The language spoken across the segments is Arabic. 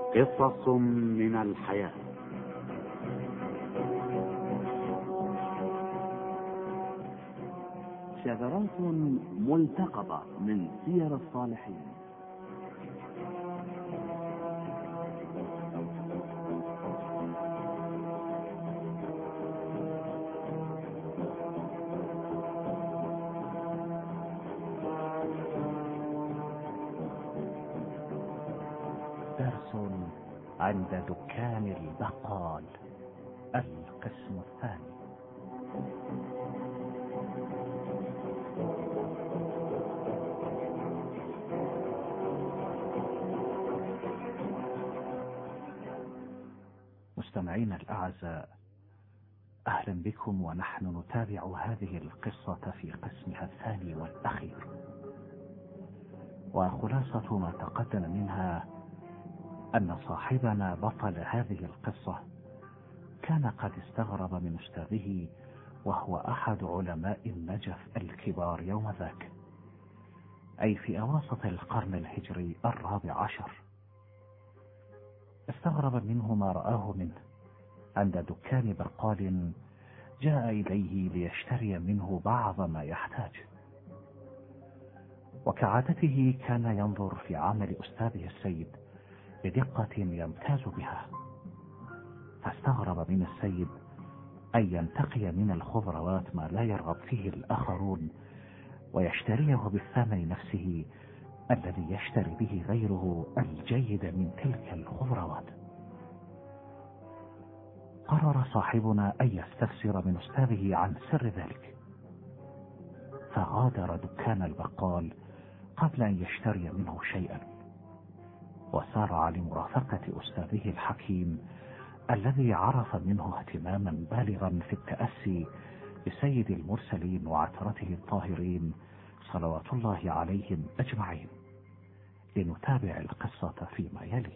قصص من الحياة. شذرات ملتقطة من سير الصالحين. درس عند دكان البقال، القسم الثاني. مستمعين الأعزاء، أهلا بكم، ونحن نتابع هذه القصة في قسمها الثاني والأخير. وخلاصة ما تقدم منها أن صاحبنا بطل هذه القصة كان قد استغرب من أستاذه، وهو أحد علماء النجف الكبار يوم ذاك، أي في أواسط القرن الهجري 14. استغرب منه ما رآه منه عند دكان بقال جاء إليه ليشتري منه بعض ما يحتاج. وكعادته كان ينظر في عمل أستاذه السيد بدقة يمتاز بها، فاستغرب من السيد أن ينتقي من الخضروات ما لا يرغب فيه الآخرون ويشتريه بالثمن نفسه الذي يشتري به غيره الجيد من تلك الخضروات. قرر صاحبنا أن يستفسر من أستاذه عن سر ذلك، فغادر دكان البقال قبل أن يشتري منه شيئا، وسارع لمرافقة أستاذه الحكيم الذي عرف منه اهتماما بالغا في التأسي بسيد المرسلين وعترته الطاهرين صلوات الله عليهم أجمعين. لنتابع القصة فيما يلي.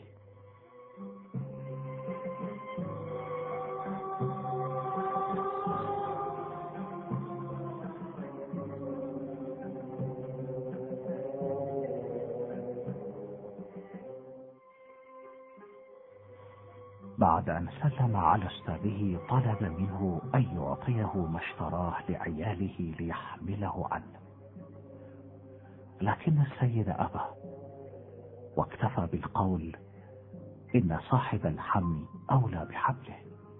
بعد أن سلم على أستاذه طلب منه أن يعطيه ما اشتراه لعياله ليحمله عنه، لكن السيد أبى، واكتفى بالقول إن صاحب الحمل أولى بحمله.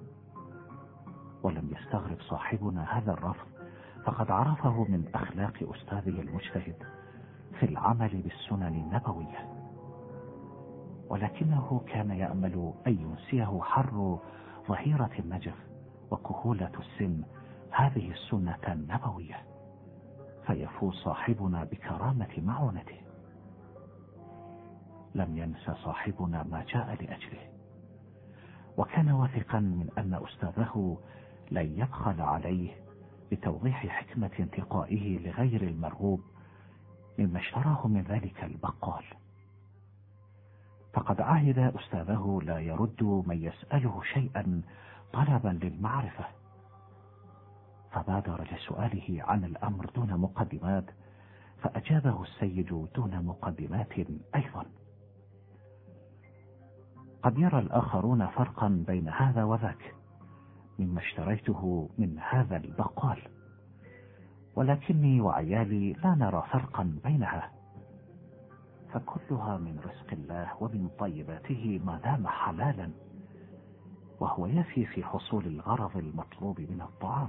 ولم يستغرب صاحبنا هذا الرفض، فقد عرفه من أخلاق أستاذه المجتهد في العمل بالسنن النبوية، ولكنه كان يأمل أن ينسيه حر ظهيرة النجف وكهولة السن هذه السنة النبوية، فيفوز صاحبنا بكرامة معونته. لم ينسى صاحبنا ما جاء لأجله، وكان واثقا من أن أستاذه لن يبخل عليه بتوضيح حكمة انتقائه لغير المرغوب مما اشتراه من ذلك البقال. فقد عهد أستاذه لا يرد من يسأله شيئا طلبا للمعرفة، فبادر لسؤاله عن الأمر دون مقدمات، فأجابه السيد دون مقدمات أيضا. قد يرى الآخرون فرقا بين هذا وذاك مما اشتريته من هذا البقال، ولكني وعيالي لا نرى فرقا بينها، فكلها من رزق الله ومن طيباته ما دام حلالا، وهو يفي في حصول الغرض المطلوب من الطعام.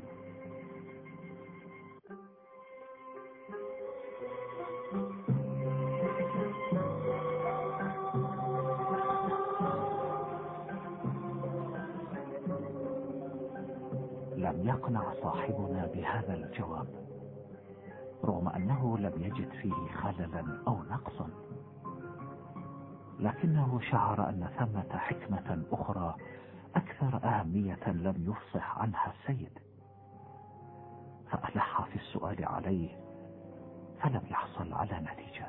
لم يقنع صاحبنا بهذا الجواب، رغم أنه لم يجد فيه خللا أو نقصا، لكنه شعر أن ثمة حكمة أخرى أكثر أهمية لم يفصح عنها السيد، فألح في السؤال عليه فلم يحصل على نتيجة.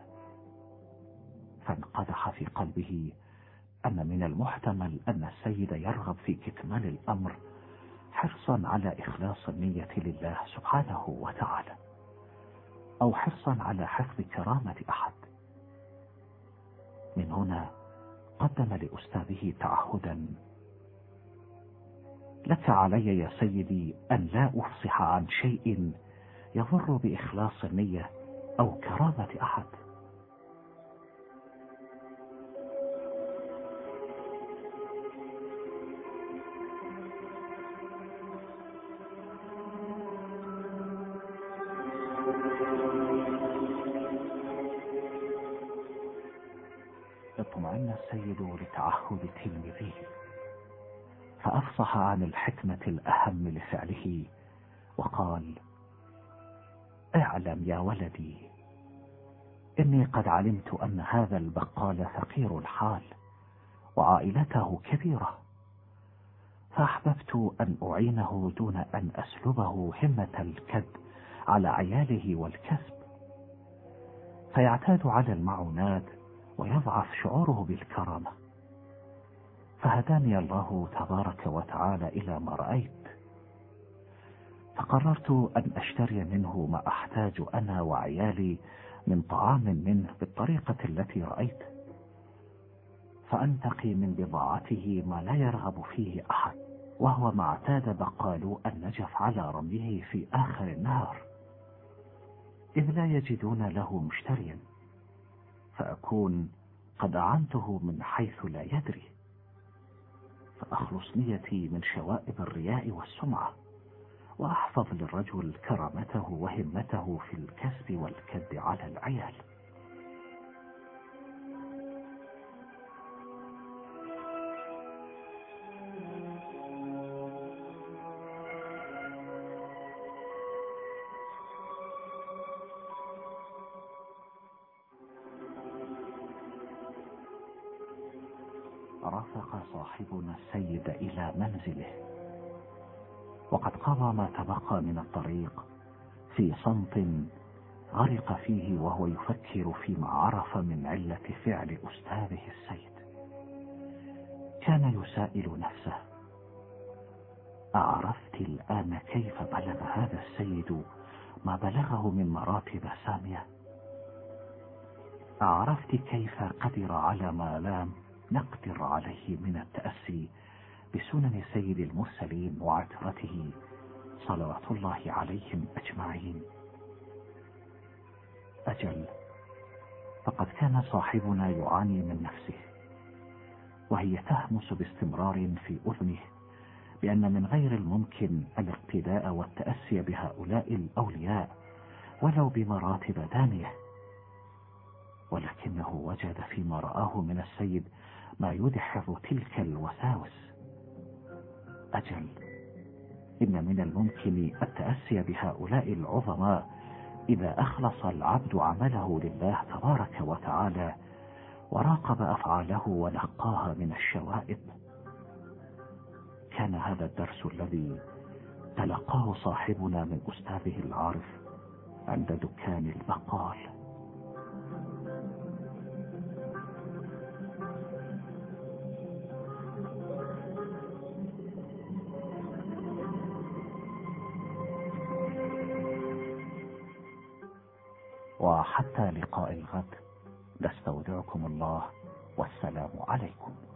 فانقدح في قلبه أن من المحتمل أن السيد يرغب في كتمان الأمر حرصا على إخلاص النية لله سبحانه وتعالى، أو حرصا على حفظ كرامة أحد. من هنا قدم لأستاذه تعهدا: لك علي يا سيدي أن لا أفصح عن شيء يضر بإخلاص النية أو كرامة أحد. اطمأن السيد لتعهد تلميذه، فأفصح عن الحكمة الأهم لفعله وقال: اعلم يا ولدي، إني قد علمت أن هذا البقال فقير الحال وعائلته كبيرة، فأحببت أن أعينه دون أن أسلبه همة الكد على عياله والكسب، فيعتاد على المعونات ويضعف شعوره بالكرامة. فهداني الله تبارك وتعالى إلى ما رأيت، فقررت أن أشتري منه ما أحتاج أنا وعيالي من طعام منه بالطريقة التي رأيت، فأنتقي من بضاعته ما لا يرغب فيه أحد، وهو ما اعتاد بقالو النجف على رميه في آخر النهار، إذ لا يجدون له مشتريا، فأكون قد أعنته من حيث لا يدري، فأخلص نيتي من شوائب الرياء والسمعة، وأحفظ للرجل كرامته وهمته في الكسب والكد على العيال. رافق صاحبنا السيد إلى منزله، وقد قضى ما تبقى من الطريق في صمت غرق فيه وهو يفكر فيما عرف من علة فعل أستاذه السيد. كان يسائل نفسه: أعرفت الآن كيف بلغ هذا السيد ما بلغه من مراتب سامية؟ أعرفت كيف قدر على ما لم نقدر عليه من التأسي بسنن سيد المرسلين وعترته صلوات الله عليهم أجمعين؟ أجل، فقد كان صاحبنا يعاني من نفسه، وهي تهمس باستمرار في أذنه بأن من غير الممكن الاقتداء والتأسي بهؤلاء الأولياء ولو بمراتب دانية، ولكنه وجد فيما رآه من السيد ما يدحض تلك الوساوس. أجل، إن من الممكن التأسي بهؤلاء العظماء إذا أخلص العبد عمله لله تبارك وتعالى وراقب أفعاله ونقاها من الشوائب. كان هذا الدرس الذي تلقاه صاحبنا من أستاذه العارف عند دكان البقال. وحتى لقاء الغد، نستودعكم الله، والسلام عليكم.